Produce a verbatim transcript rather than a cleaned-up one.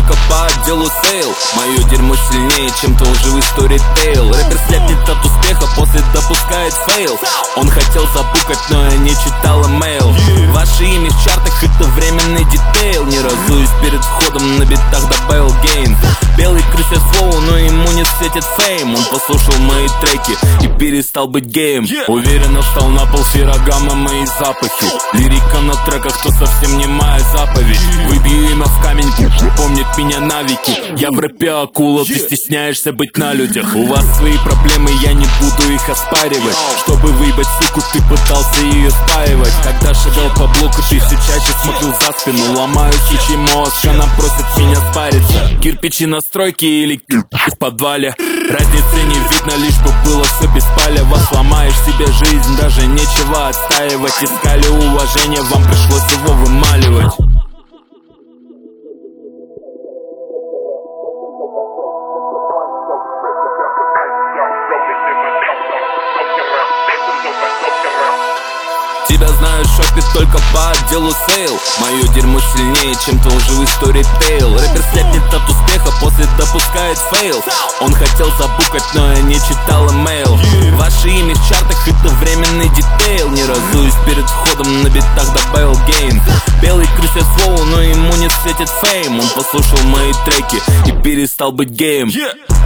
только по отделу сейл. Мое дерьмо сильнее, чем ты лживый сторитейл. Рэпер слепнет от успеха, после допускает фейл. Он хотел забукать, но я не читал имейл. Ваше имя в чартах — это временный детейл. Не разуюсь перед входом, на битах добавил гейн. Белый крыся слово, но ему не светит фейм. Он послушал мои треки и перестал быть геем. Уверенно встал на пол фирогамма мои запахи. Лирика на треках, то совсем не моя заповедь. Выбью имя в камень, помнит меня навеки. Я в рэпе акула, ты стесняешься быть на людях. У вас свои проблемы, я не буду их оспаривать. Чтобы выебать суку, ты пытался ее спаивать. Когда шагал по блоку, ты все чаще смотрел за спину. Ломаю сучий мозг, она просит меня спариться. Кирпичи на стройке или в подвале. Разницы не видно, лишь бы было все без паля. Вас ломаешь себе жизнь, даже нечего отстаивать. Искали уважение, вам пришлось его вымаливать. Тебя знают в шопе только по отделу сейл. Мое дерьмо сильнее, чем ты лживый сторитейл. Рэпер слепнет от успеха, после допускает фейл. Он хотел забукать, но я не читал имейл. Ваше имя в чартах — это временный детейл. Не разуюсь перед входом, на битах добавил гейн. Белый крыся слово, но ему не светит фейм. Он послушал мои треки и перестал быть геем.